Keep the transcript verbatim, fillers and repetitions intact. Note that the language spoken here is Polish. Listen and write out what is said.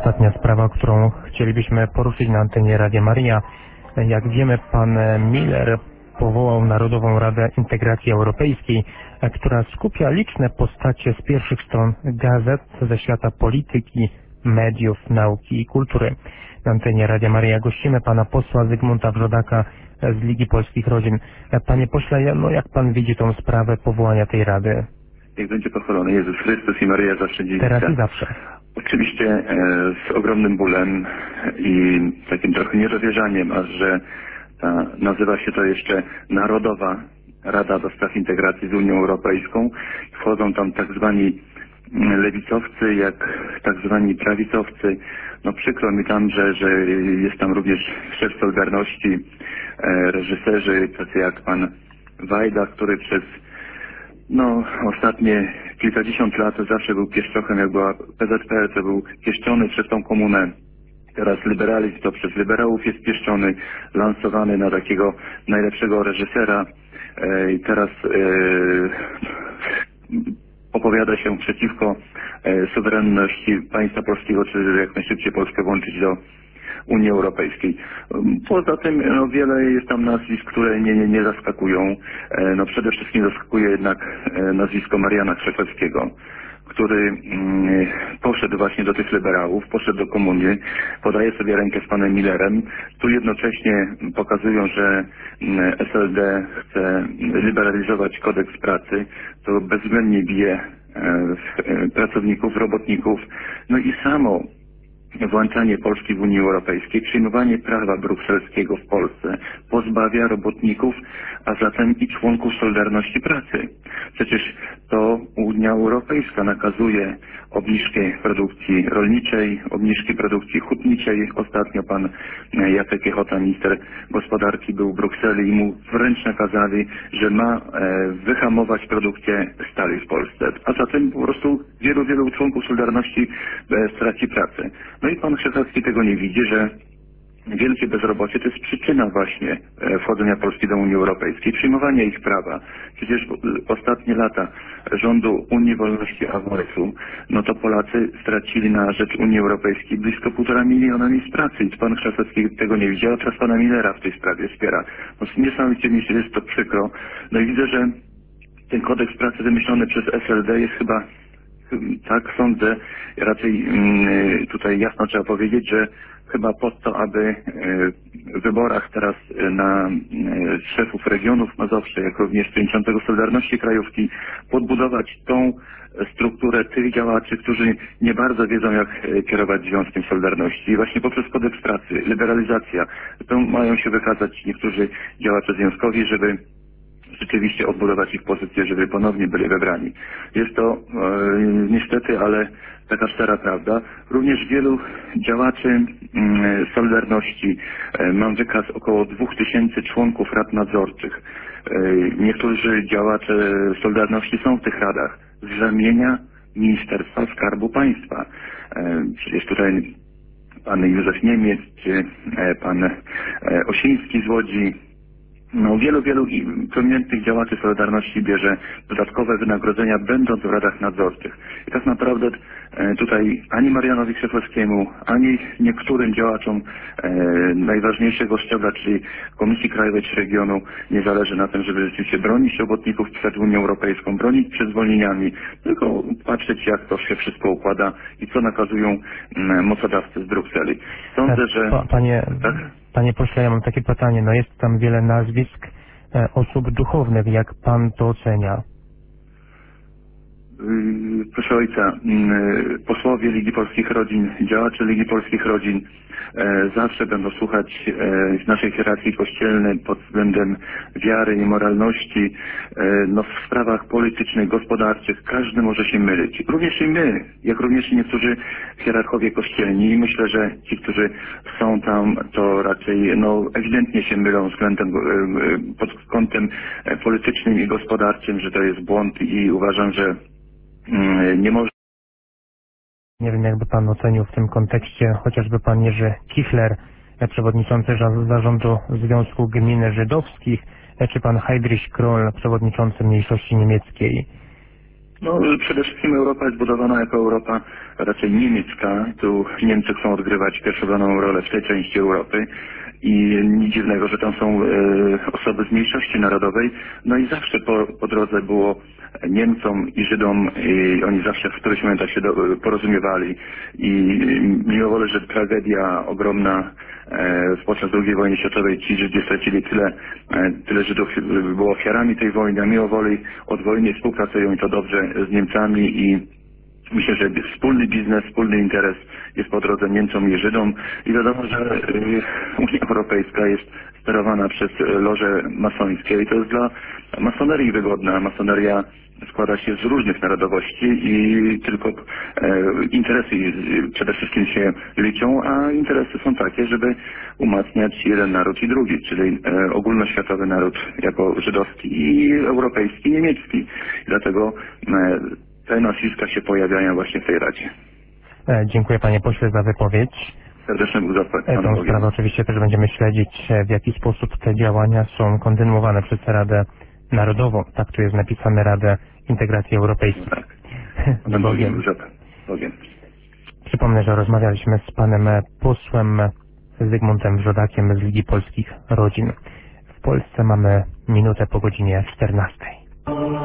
ostatnia sprawa, którą chcielibyśmy poruszyć na antenie Radia Maria. Jak wiemy, pan Miller powołał Narodową Radę Integracji Europejskiej, która skupia liczne postacie z pierwszych stron gazet ze świata polityki, mediów, nauki i kultury. Na antenie Radia Maria gościmy pana posła Zygmunta Wrzodaka z Ligi Polskich Rodzin. Panie pośle, no jak pan widzi tą sprawę powołania tej Rady? Niech będzie pochwalony Jezus Chrystus i Maryja zawsze dziewica. Teraz i zawsze. Oczywiście e, z ogromnym bólem i takim trochę niedowierzaniem, aż że ta, nazywa się to jeszcze Narodowa Rada do Spraw Integracji z Unią Europejską. Wchodzą tam tak zwani lewicowcy, jak tak zwani prawicowcy. No przykro mi tam, że, że jest tam również szef Solidarności, e, reżyserzy, tacy jak pan Wajda, który przez no ostatnie kilkadziesiąt lat zawsze był pieszczochem, jak była P Z P R, to był pieszczony przez tą komunę. Teraz liberalizm to przez liberałów jest pieszczony, lansowany na takiego najlepszego reżysera e, i teraz e, opowiada się przeciwko e, suwerenności państwa polskiego, czy jak najszybciej Polskę włączyć do Unii Europejskiej. Poza tym no, wiele jest tam nazwisk, które nie, nie, nie zaskakują. E, no przede wszystkim zaskakuje jednak e, nazwisko Mariana Krzeszewskiego, który mm, poszedł właśnie do tych liberałów, poszedł do komuny, podaje sobie rękę z panem Millerem. Tu jednocześnie pokazują, że mm, S L D chce liberalizować kodeks pracy, to bezwzględnie bije e, e, pracowników, robotników. No i samo włączanie Polski w Unii Europejskiej, przyjmowanie prawa brukselskiego w Polsce pozbawia robotników, a zatem i członków Solidarności pracy. Przecież to Unia Europejska nakazuje obniżkę produkcji rolniczej, obniżki produkcji hutniczej. Ostatnio pan Jacek Jechota, minister gospodarki, był w Brukseli i mu wręcz nakazali, że ma wyhamować produkcję stali w Polsce. A zatem po prostu wielu, wielu członków Solidarności straci pracę. No i pan Krzeszewski tego nie widzi, że wielkie bezrobocie to jest przyczyna właśnie wchodzenia Polski do Unii Europejskiej, przyjmowania ich prawa. Przecież ostatnie lata rządu Unii Wolności a Wolfu, no to Polacy stracili na rzecz Unii Europejskiej blisko półtora miliona miejsc pracy i pan Krzeszewski tego nie widzi, a teraz pana Millera w tej sprawie wspiera. No niesamowicie mi się jest to przykro. No i widzę, że ten kodeks pracy wymyślony przez S L D jest chyba, tak sądzę, raczej tutaj jasno trzeba powiedzieć, że chyba po to, aby w wyborach teraz na szefów regionów Mazowsze, jak również przewodniczącego Solidarności Krajówki, podbudować tą strukturę tych działaczy, którzy nie bardzo wiedzą, jak kierować Związkiem Solidarności. I właśnie poprzez kodeks pracy, liberalizacja, to mają się wykazać niektórzy działacze związkowi, żeby rzeczywiście odbudować ich pozycję, żeby ponownie byli wybrani. Jest to e, niestety, ale taka szczera prawda. Również wielu działaczy e, Solidarności, e, mam wykaz około dwóch tysięcy członków rad nadzorczych. E, niektórzy działacze Solidarności są w tych radach z ramienia Ministerstwa Skarbu Państwa. E, przecież tutaj pan Józef Niemiec, czy e, pan e, Osiński z Łodzi. No, wielu, wielu prominentnych działaczy Solidarności bierze dodatkowe wynagrodzenia, będąc w radach nadzorczych. I tak naprawdę e, tutaj ani Marianowi Krzeszewskiemu, ani niektórym działaczom e, najważniejszego szczebla, czyli Komisji Krajowej czy Regionu, nie zależy na tym, żeby rzeczywiście bronić robotników przed Unią Europejską, bronić przed zwolnieniami, tylko patrzeć, jak to się wszystko układa i co nakazują m, mocodawcy z Brukseli. Sądzę, że... Pa, panie... Tak? Panie pośle, ja mam takie pytanie. No jest tam wiele nazwisk e, osób duchownych. Jak pan to ocenia? Yy, proszę ojca, yy, posłowie Ligi Polskich Rodzin, działacze Ligi Polskich Rodzin e, zawsze będą słuchać e, w naszej hierarchii kościelnej pod względem wiary i moralności. E, no w sprawach politycznych, gospodarczych każdy może się mylić. Również i my, jak również i niektórzy hierarchowie kościelni. I myślę, że ci, którzy są tam, to raczej no ewidentnie się mylą względem, e, pod kątem politycznym i gospodarczym, że to jest błąd i uważam, że nie może. Nie wiem, jakby pan ocenił w tym kontekście chociażby pan Jerzy Kichler, przewodniczący zarządu Związku Gmin Żydowskich, czy pan Heidrich Kroll, przewodniczący mniejszości niemieckiej. No, przede wszystkim Europa jest budowana jako Europa raczej niemiecka. Tu Niemcy chcą odgrywać pierwszoplaną rolę w tej części Europy i nic dziwnego, że tam są e, osoby z mniejszości narodowej. No i zawsze po, po drodze było Niemcom i Żydom i oni zawsze w którychś momentach się do, porozumiewali i mimo woli, że tragedia ogromna e, podczas drugiej wojny światowej ci Żydzi stracili tyle, e, tyle Żydów było ofiarami tej wojny, a mimo woli od wojny współpracują i to dobrze z Niemcami i myślę, że wspólny biznes, wspólny interes jest po drodze Niemcom i Żydom i wiadomo, że Unia Europejska jest sterowana przez loże masońskie i to jest dla masonerii wygodne. Masoneria składa się z różnych narodowości i tylko e, interesy przede wszystkim się liczą, a interesy są takie, żeby umacniać jeden naród i drugi, czyli e, ogólnoświatowy naród jako żydowski i europejski, niemiecki. I dlatego e, te nazwiska się pojawiają właśnie w tej Radzie. E, dziękuję panie pośle za wypowiedź. Serdecznie był E, tą sprawę oczywiście też będziemy śledzić, w jaki sposób te działania są kontynuowane przez Radę Narodową. Tak tu jest napisane Radę Integracji Europejskiej. Tak. Z Bogiem. Bogiem. Przypomnę, że rozmawialiśmy z panem posłem Zygmuntem Wrzodakiem z Ligi Polskich Rodzin. W Polsce mamy minutę po godzinie czternastej.